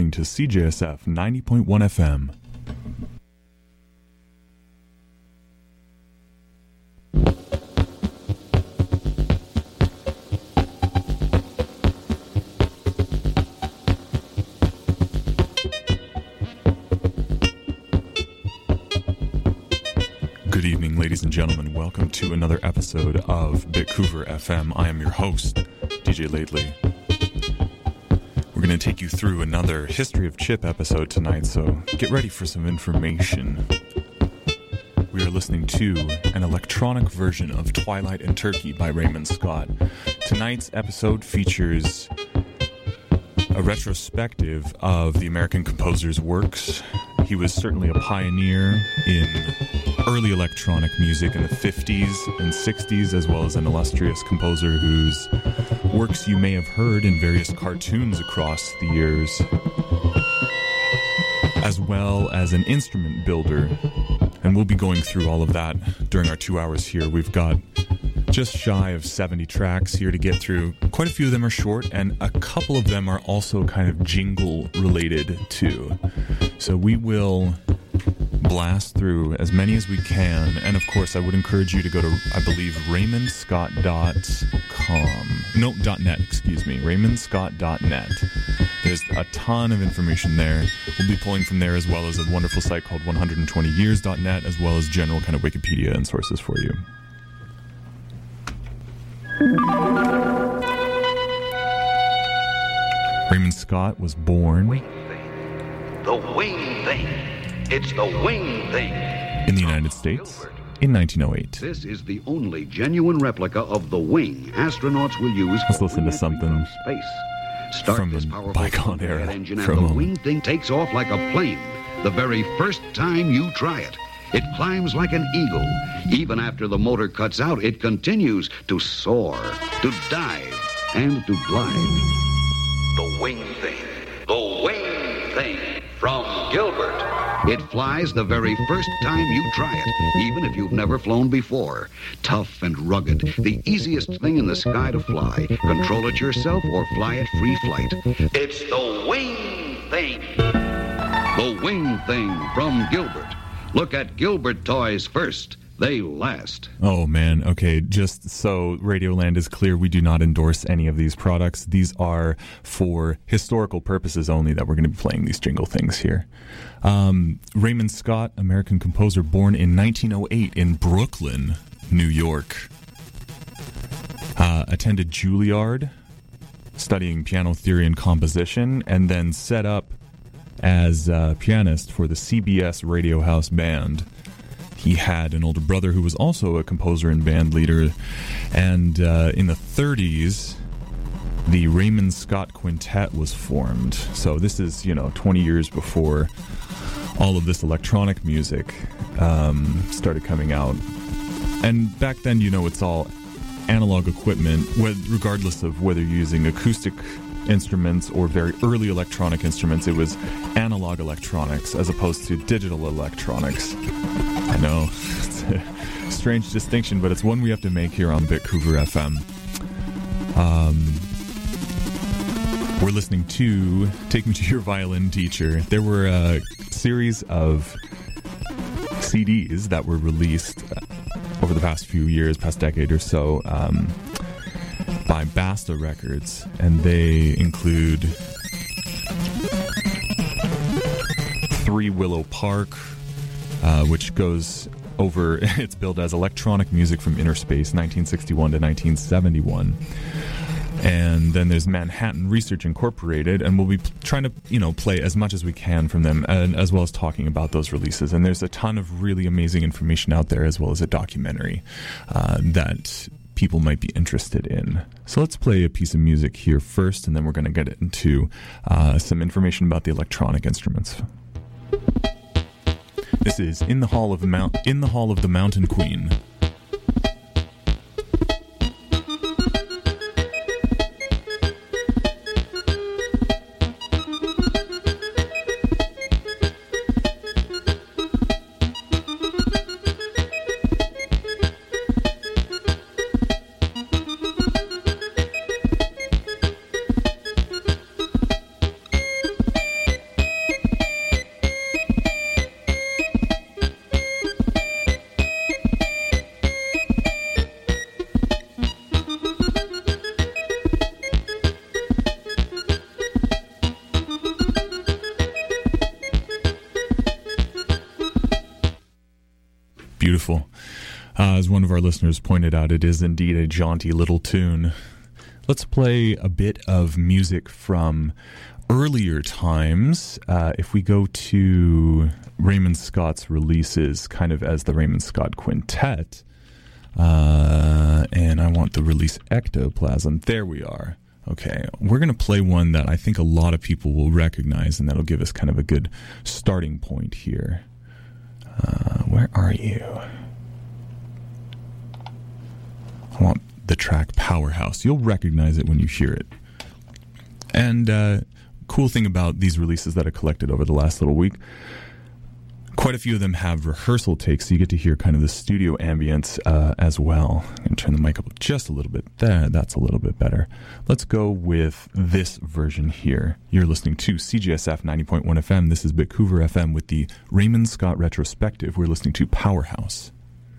to CJSF 90.1 FM. Good evening, ladies and gentlemen. Welcome to another episode of Bitcouver FM. I am your host, DJ Lately. We're going to take you through another History of Chip episode tonight, so get ready for some information. We are listening to an electronic version of Twilight in Turkey by Raymond Scott. Tonight's episode features a retrospective of the American composer's works. He was certainly a pioneer in early electronic music in the 50s and 60s, as well as an illustrious composer whose works you may have heard in various cartoons across the years, as well as an instrument builder. And we'll be going through all of that during our 2 hours here. We've got just shy of 70 tracks here to get through. Quite a few of them are short, and a couple of them are also kind of jingle related too. So we will blast through as many as we can, and of course I would encourage you to go to, I believe, RaymondScott.net, RaymondScott.net. There's a ton of information there. We'll be pulling from there, as well as a wonderful site called 120years.net, as well as general kind of Wikipedia and sources for you. Raymond Scott was born The wing thing. It's the wing thing. In the United States in 1908. This is the only genuine replica of the wing astronauts will use. Let's listen to something space. Start from this a powerful bygone era engine, for a and the moment. wing thing takes off like a plane. The very first time you try it, it climbs like an eagle. Even after the motor cuts out, it continues to soar, to dive, and to glide. The wing thing. The wing thing from Gilbert. It flies the very first time you try it, even if you've never flown before. Tough and rugged, the easiest thing in the sky to fly. Control it yourself or fly it free flight. It's the wing thing. The wing thing from Gilbert. Look at Gilbert toys first. They last. Oh man, okay, just so Radioland is clear, we do not endorse any of these products. These are for historical purposes only that we're going to be playing these jingle things here. Raymond Scott, American composer, born in 1908 in Brooklyn, New York. Attended Juilliard, studying piano theory and composition, and then set up as a pianist for the CBS Radio House Band. He had an older brother who was also a composer and band leader, and in the 30s, the Raymond Scott Quintet was formed. So this is, 20 years before all of this electronic music started coming out. And back then, it's all analog equipment, regardless of whether you're using acoustic instruments or very early electronic instruments. It was analog electronics as opposed to digital electronics. I know, it's a strange distinction, but it's one we have to make here on Bitcouver FM. We're listening to Take Me to Your Violin Teacher. There were a series of CDs that were released over the past few years, past decade or so, by Basta Records, and they include Three Willow Park, which goes over, it's billed as electronic music from inner space, 1961 to 1971. And then there's Manhattan Research Incorporated, and we'll be trying to, play as much as we can from them, and as well as talking about those releases. And there's a ton of really amazing information out there, as well as a documentary that people might be interested in. So let's play a piece of music here first, and then we're going to get into some information about the electronic instruments. This is In the Hall of the Mountain Queen. beautiful. As one of our listeners pointed out, it is indeed a jaunty little tune. Let's play a bit of music from earlier times. If we go to Raymond Scott's releases, kind of as the Raymond Scott Quintet, and I want the release Ectoplasm. There we are. Okay, we're going to play one that I think a lot of people will recognize, and that'll give us kind of a good starting point here. Where are you? I want the track Powerhouse. You'll recognize it when you hear it. And cool thing about these releases that I collected over the last little week, quite a few of them have rehearsal takes, so you get to hear kind of the studio ambience as well. I'm going to turn the mic up just a little bit. There, that's a little bit better. Let's go with this version here. You're listening to CJSF 90.1 FM. This is Vancouver FM with the Raymond Scott Retrospective. We're listening to Powerhouse.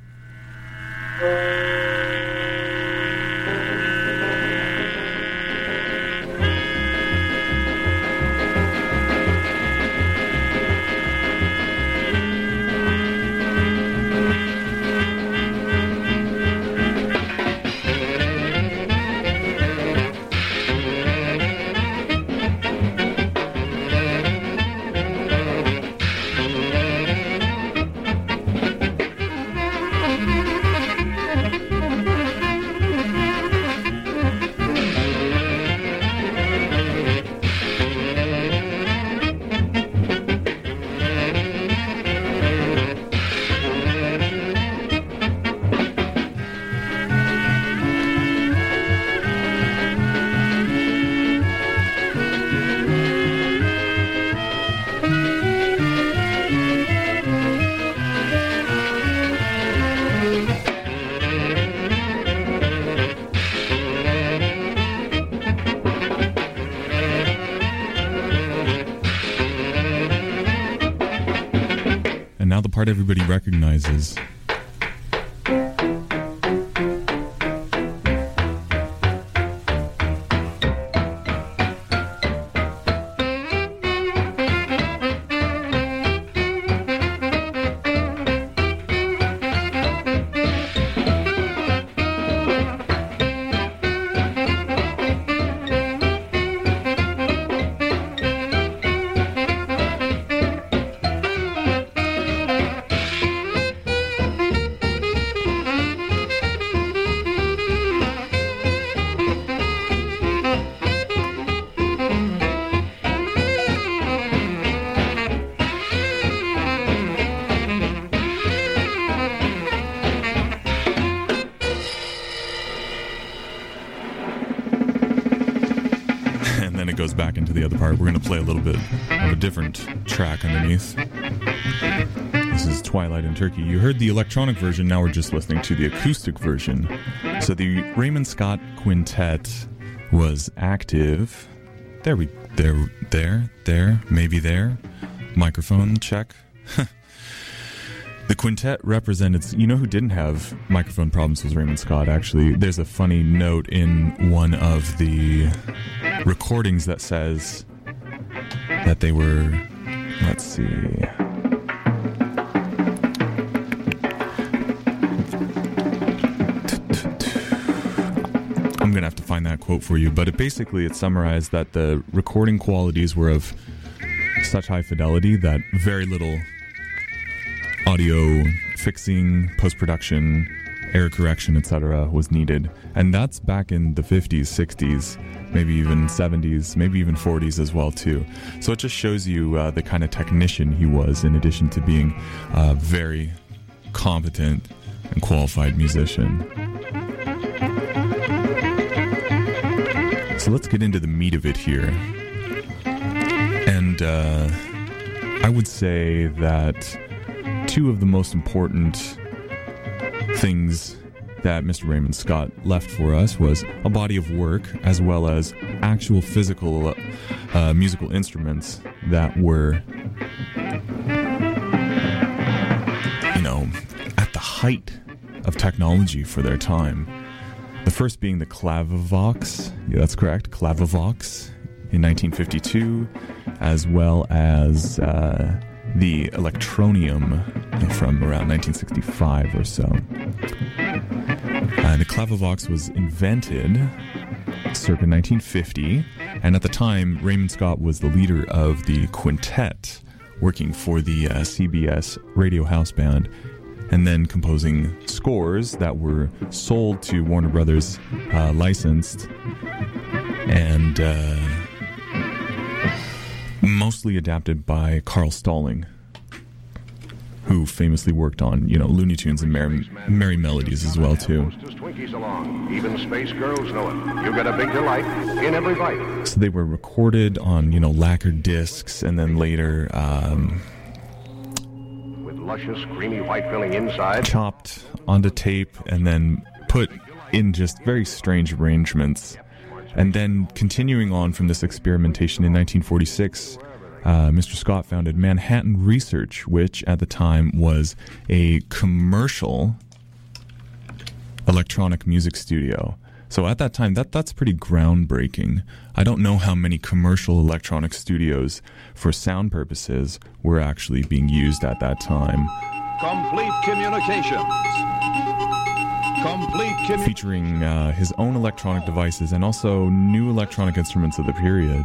Now the part everybody recognizes. Back into the other part. We're going to play a little bit of a different track underneath. This is Twilight in Turkey. You heard the electronic version, now we're just listening to the acoustic version. So the Raymond Scott Quintet was active. Maybe there. Microphone check. The quintet represented, you know who didn't have microphone problems was Raymond Scott, actually. There's a funny note in one of the recordings that says that they were, let's see. I'm going to have to find that quote for you, but it summarized that the recording qualities were of such high fidelity that very little audio fixing, post-production, error correction, etc. was needed. And that's back in the 50s, 60s, maybe even 70s, maybe even 40s as well, too. So it just shows you the kind of technician he was, in addition to being a very competent and qualified musician. So let's get into the meat of it here. And I would say that two of the most important things that Mr. Raymond Scott left for us was a body of work as well as actual physical musical instruments that were, at the height of technology for their time. The first being the Clavivox, yeah, that's correct, Clavivox in 1952, as well as the Electronium from around 1965 or so. The Clavivox was invented circa 1950, and at the time, Raymond Scott was the leader of the quintet working for the CBS Radio House Band, and then composing scores that were sold to Warner Brothers, licensed, and mostly adapted by Carl Stalling, who famously worked on, Looney Tunes and Merry Melodies as well, too. Even space girls know it. You get a big delight in every bite. So they were recorded on, lacquered discs, and then later with luscious, creamy white filling inside, chopped onto tape, and then put in just very strange arrangements. And then continuing on from this experimentation in 1946, Mr. Scott founded Manhattan Research, which at the time was a commercial electronic music studio. So at that time, that's pretty groundbreaking. I don't know how many commercial electronic studios for sound purposes were actually being used at that time. Complete Communications. Featuring his own electronic devices and also new electronic instruments of the period.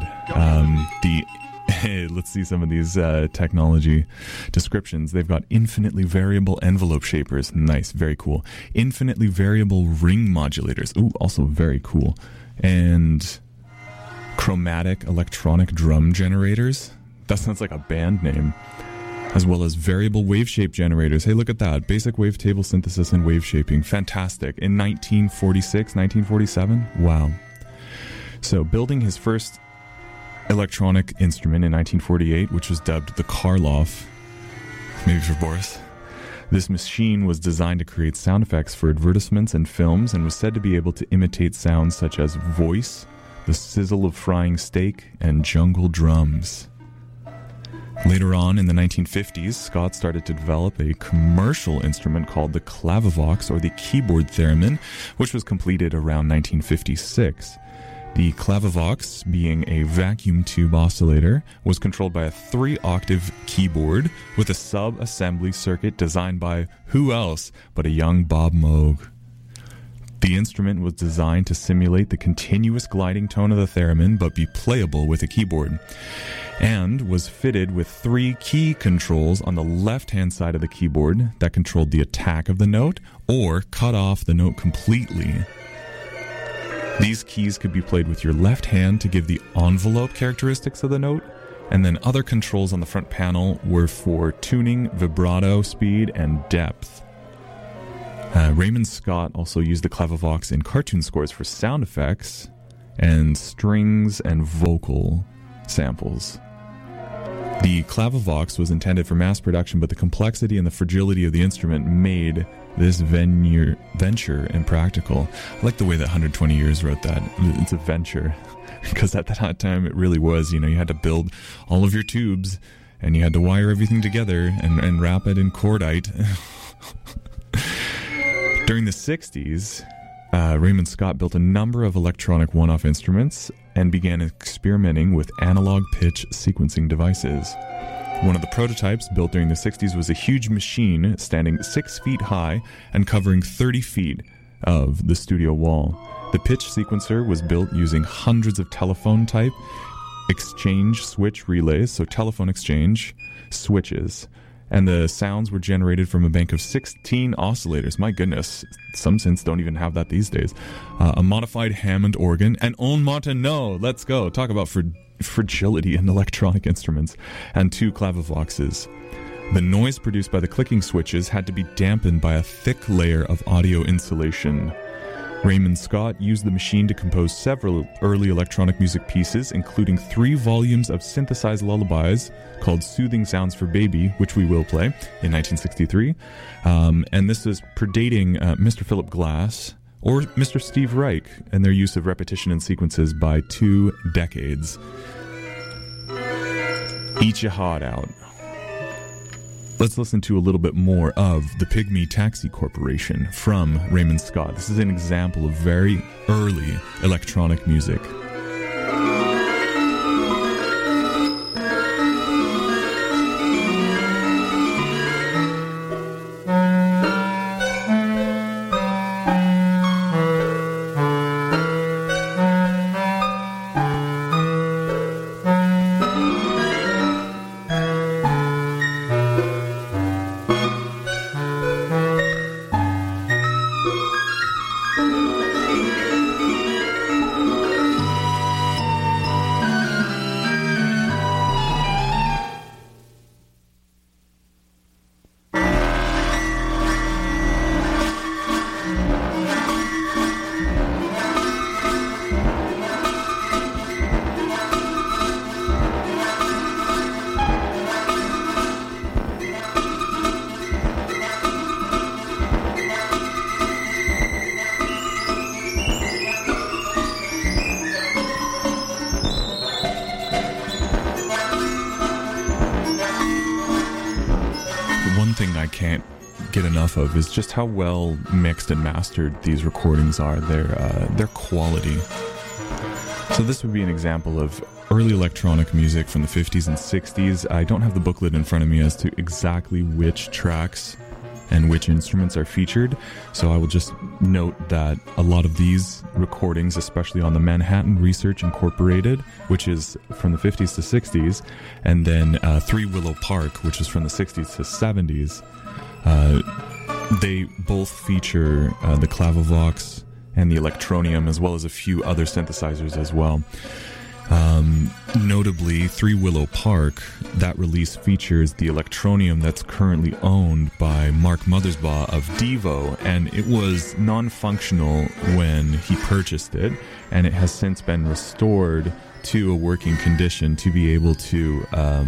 Let's see some of these technology descriptions. They've got infinitely variable envelope shapers. Nice, very cool. Infinitely variable ring modulators. Ooh, also very cool. And chromatic electronic drum generators. That sounds like a band name. As well as variable wave shape generators. Hey, look at that. Basic wavetable synthesis and wave shaping. Fantastic. In 1946, 1947? Wow. So, building his first electronic instrument in 1948, which was dubbed the Karloff, maybe for Boris. This machine was designed to create sound effects for advertisements and films and was said to be able to imitate sounds such as voice, the sizzle of frying steak, and jungle drums. Later on in the 1950s, Scott started to develop a commercial instrument called the Clavivox, or the keyboard theremin, which was completed around 1956. The Clavivox, being a vacuum tube oscillator, was controlled by a 3-octave keyboard with a sub-assembly circuit designed by who else but a young Bob Moog. The instrument was designed to simulate the continuous gliding tone of the theremin but be playable with a keyboard, and was fitted with 3 key controls on the left-hand side of the keyboard that controlled the attack of the note or cut off the note completely. These keys could be played with your left hand to give the envelope characteristics of the note, and then other controls on the front panel were for tuning, vibrato, speed, and depth. Raymond Scott also used the Clavivox in cartoon scores for sound effects and strings and vocal samples. The Clavivox was intended for mass production, but the complexity and the fragility of the instrument made this venture impractical. I like the way that 120 Years wrote that. It's a venture, because at that time it really was. You had to build all of your tubes, and you had to wire everything together and wrap it in cordite. During the 60s, Raymond Scott built a number of electronic one-off instruments and began experimenting with analog pitch sequencing devices. One of the prototypes built during the 60s was a huge machine standing 6 feet high and covering 30 feet of the studio wall. The pitch sequencer was built using hundreds of telephone-type exchange switch relays, so telephone exchange switches, and the sounds were generated from a bank of 16 oscillators. My goodness, some synths don't even have that these days. A modified Hammond organ, and on Martineau, let's go, talk about fragility in electronic instruments, and 2 Clavivoxes. The noise produced by the clicking switches had to be dampened by a thick layer of audio insulation. Raymond Scott used the machine to compose several early electronic music pieces, including 3 volumes of synthesized lullabies called Soothing Sounds for Baby, which we will play, in 1963. And this is predating Mr. Philip Glass or Mr. Steve Reich and their use of repetition and sequences by 2 decades. Eat your heart out. Let's listen to a little bit more of the Pygmy Taxi Corporation from Raymond Scott. This is an example of very early electronic music. one thing I can't get enough of is just how well mixed and mastered these recordings are. Their quality. So this would be an example of early electronic music from the 50s and 60s. I don't have the booklet in front of me as to exactly which tracks and which instruments are featured, so I will just note that a lot of these recordings, especially on the Manhattan Research Incorporated, which is from the 50s to 60s, and then Three Willow Park, which is from the 60s to 70s, they both feature the Clavovox and the Electronium, as well as a few other synthesizers as well. Notably, Three Willow Park, that release features the Electronium that's currently owned by Mark Mothersbaugh of Devo, and it was non-functional when he purchased it, and it has since been restored to a working condition to be able to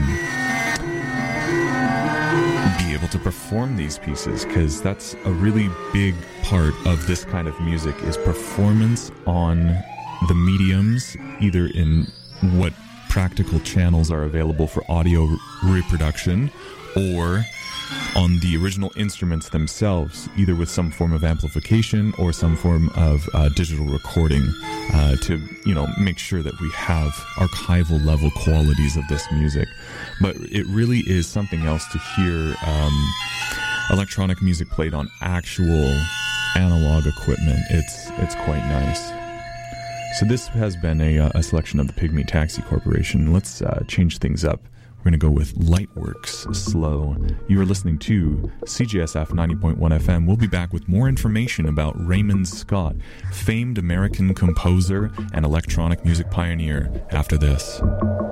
perform these pieces, because that's a really big part of this kind of music, is performance on the mediums, either in what practical channels are available for audio reproduction, or on the original instruments themselves, either with some form of amplification or some form of digital recording, to make sure that we have archival level qualities of this music. But it really is something else to hear electronic music played on actual analog equipment. It's quite nice. So this has been a selection of the Pygmy Taxi Corporation. Let's change things up. We're going to go with Lightworks, Slow. You are listening to CJSF 90.1 FM. We'll be back with more information about Raymond Scott, famed American composer and electronic music pioneer, after this.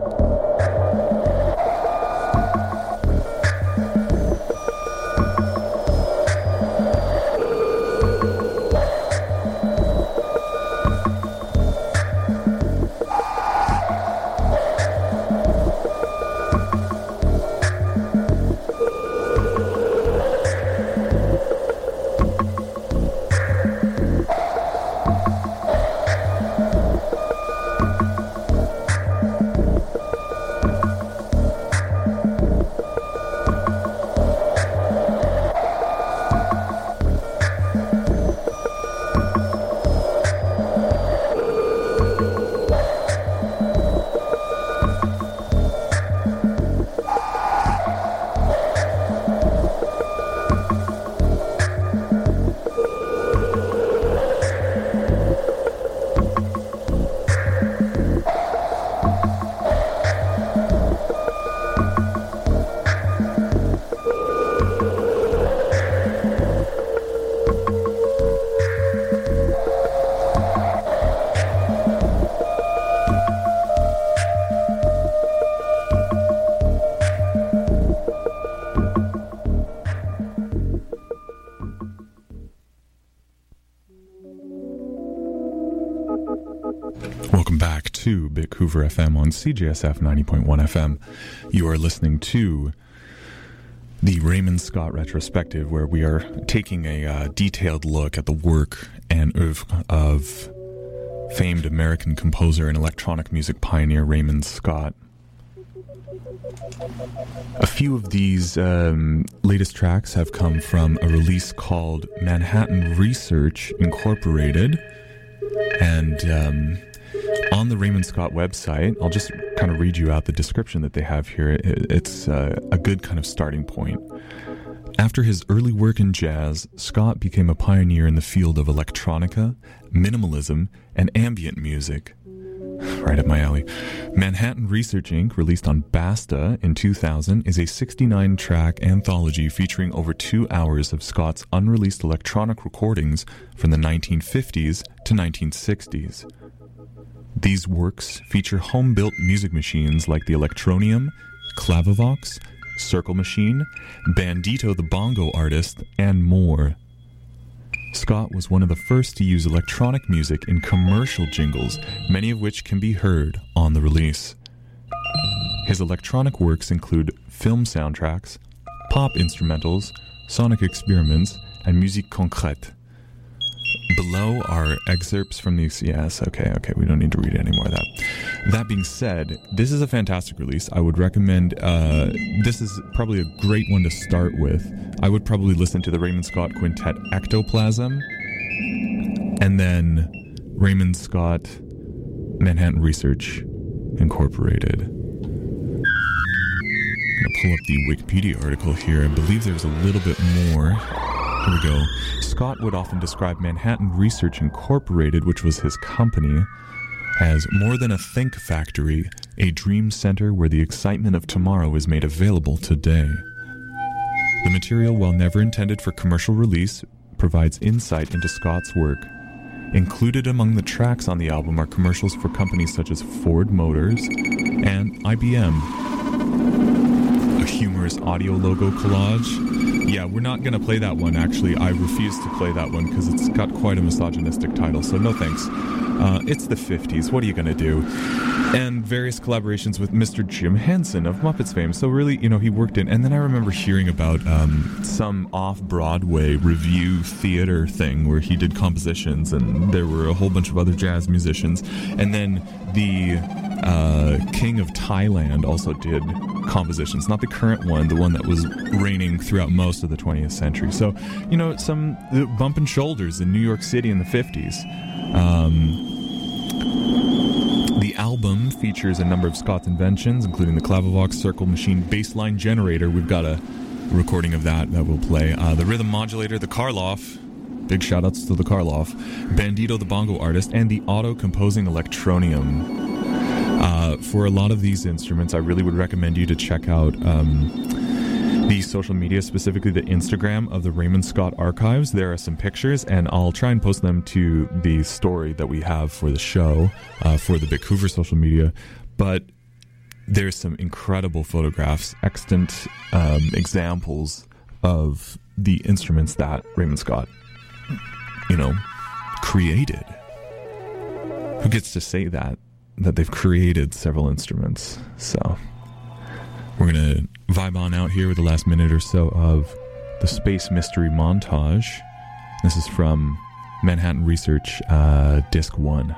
Hoover FM on CJSF 90.1 FM. You are listening to the Raymond Scott Retrospective, where we are taking a detailed look at the work and oeuvre of famed American composer and electronic music pioneer Raymond Scott. A few of these latest tracks have come from a release called Manhattan Research Incorporated, and on the Raymond Scott website, I'll just kind of read you out the description that they have here. It's a good kind of starting point. After his early work in jazz, Scott became a pioneer in the field of electronica, minimalism, and ambient music. Right up my alley. Manhattan Research Inc., released on Basta in 2000, is a 69-track anthology featuring over 2 hours of Scott's unreleased electronic recordings from the 1950s to 1960s. These works feature home-built music machines like the Electronium, Clavovox, Circle Machine, Bandito the Bongo Artist, and more. Scott was one of the first to use electronic music in commercial jingles, many of which can be heard on the release. His electronic works include film soundtracks, pop instrumentals, sonic experiments, and musique concrète. Below are excerpts from the yes. Okay, we don't need to read any more of that. That being said, this is a fantastic release. I would recommend. This is probably a great one to start with. I would probably listen to the Raymond Scott Quintet Ectoplasm, and then Raymond Scott Manhattan Research Incorporated. I'm going to pull up the Wikipedia article here. I believe there's a little bit more. Here we go. Scott would often describe Manhattan Research Incorporated, which was his company, as more than a think factory, a dream center where the excitement of tomorrow is made available today. The material, while never intended for commercial release, provides insight into Scott's work. Included among the tracks on the album are commercials for companies such as Ford Motors and IBM. A humorous audio logo collage. Yeah, we're not going to play that one, actually. I refuse to play that one because it's got quite a misogynistic title, so no thanks. It's the 50s. What are you going to do? And various collaborations with Mr. Jim Henson of Muppets fame. So really, he worked in... And then I remember hearing about some off-Broadway review theater thing where he did compositions, and there were a whole bunch of other jazz musicians. And then the King of Thailand also did compositions. Not the current one, the one that was reigning throughout most of the 20th century. So, some bumping shoulders in New York City in the 50s. The album features a number of Scott's inventions, including the Clavivox Circle Machine bassline generator. We've got a recording of that we'll play. The rhythm modulator, the Karloff. Big shout-outs to the Karloff. Bandito, the bongo artist, and the auto-composing electronium. For a lot of these instruments, I really would recommend you to check out the social media, specifically the Instagram of the Raymond Scott Archives. There are some pictures, and I'll try and post them to the story that we have for the show, for the Big Hoover social media. But there's some incredible photographs, extant examples of the instruments that Raymond Scott, created. Who gets to say that they've created several instruments? So we're going to vibe on out here with the last minute or so of the Space Mystery Montage. This is from Manhattan Research, Disc 1.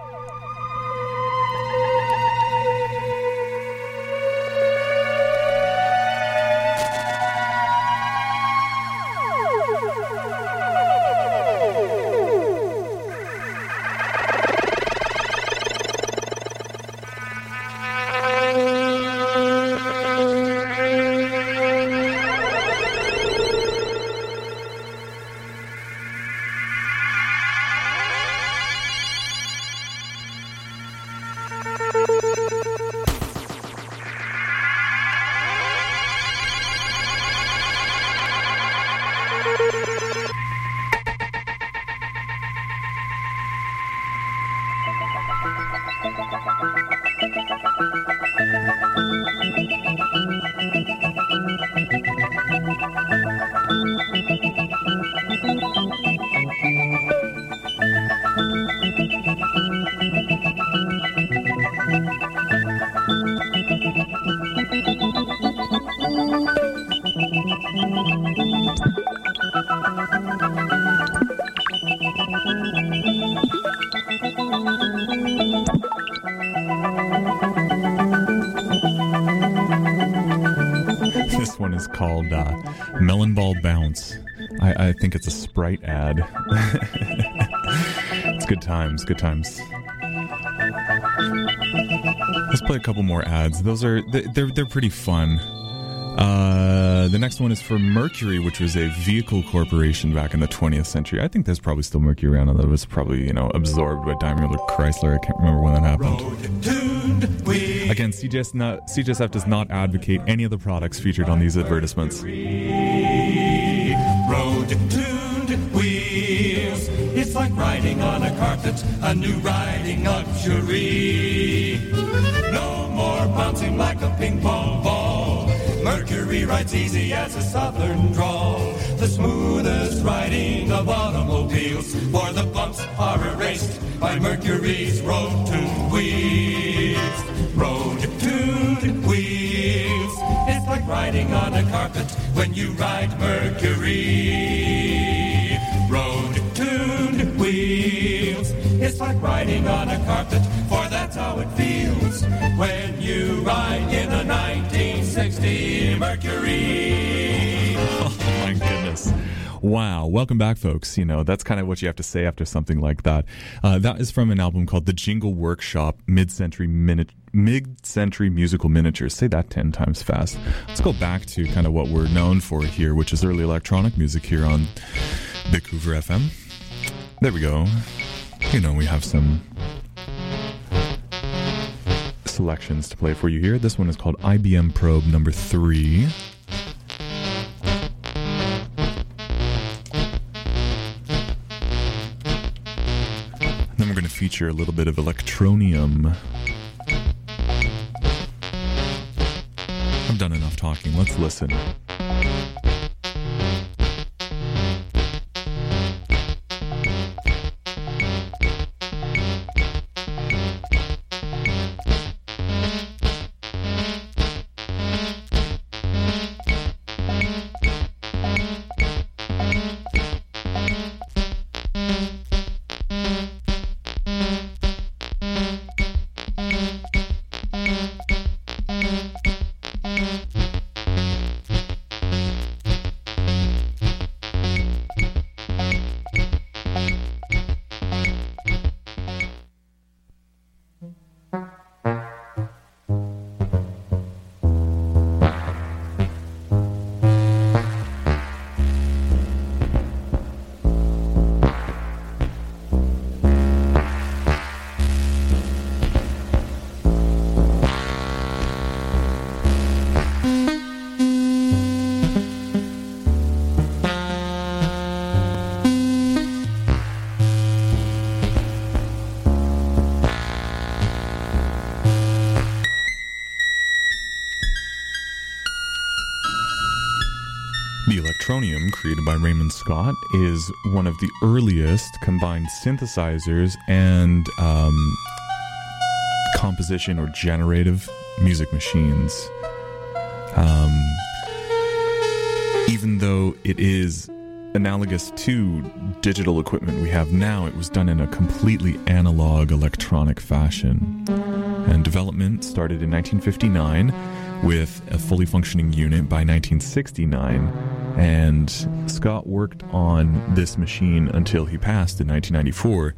This one is called Melon Ball Bounce. I think it's a Sprite ad. It's good times, good times. Let's play a couple more ads. They're pretty fun. The next one is for Mercury, which was a vehicle corporation back in the 20th century. I think there's probably still Mercury around, although it was probably, absorbed by Daimler Chrysler. I can't remember when that happened. Again, CJSF does not advocate any of the products featured on these advertisements. Road-tuned wheels, it's like riding on a carpet, a new riding luxury. No more bouncing like a ping pong ball. Mercury rides easy as a southern drawl. The smoothest riding of automobiles, for the bumps are erased by Mercury's road-tuned wheels. Road-tuned wheels, it's like riding on a carpet when you ride Mercury. Road-tuned wheels. It's like riding on a carpet, for that's how it feels when you ride in a 1960 Mercury. Oh my goodness. Wow. Welcome back, folks. You know, that's kind of what you have to say after something like that. That is from an album called The Jingle Workshop, Mid-Century Musical Miniatures. Say that 10 times fast. Let's go back to kind of what we're known for here, which is early electronic music here on Vancouver FM. There we go. You know, we have some selections to play for you here. This one is called IBM Probe number 3. Then we're going to feature a little bit of Electronium. I've done enough talking. Let's listen. The Electronium, created by Raymond Scott, is one of the earliest combined synthesizers and composition or generative music machines. Even though it is analogous to digital equipment we have now, it was done in a completely analog electronic fashion. And development started in 1959 with a fully functioning unit by 1969, and Scott worked on this machine until he passed in 1994.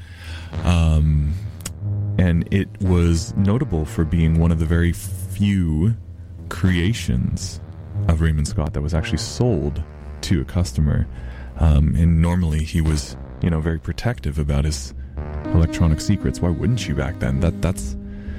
And it was notable for being one of the very few creations of Raymond Scott that was actually sold to a customer. And normally he was, you know, very protective about his electronic secrets. Why wouldn't you back then? That's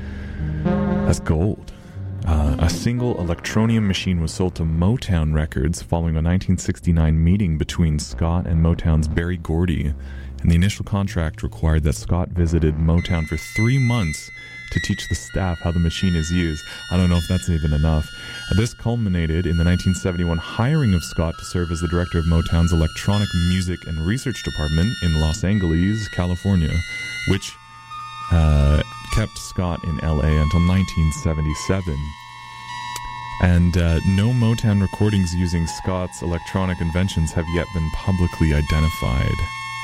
gold. A single Electronium machine was sold to Motown Records following a 1969 meeting between Scott and Motown's Berry Gordy. And the initial contract required that Scott visited Motown for 3 months to teach the staff how the machine is used. I don't know if that's even enough. This culminated in the 1971 hiring of Scott to serve as the director of Motown's Electronic Music and Research Department in Los Angeles, California, which kept Scott in LA until 1977. And no Motown recordings using Scott's electronic inventions have yet been publicly identified.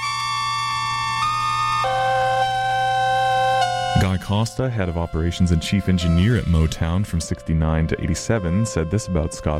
Guy Costa, head of operations and chief engineer at Motown from 69 to 87, said this about Scott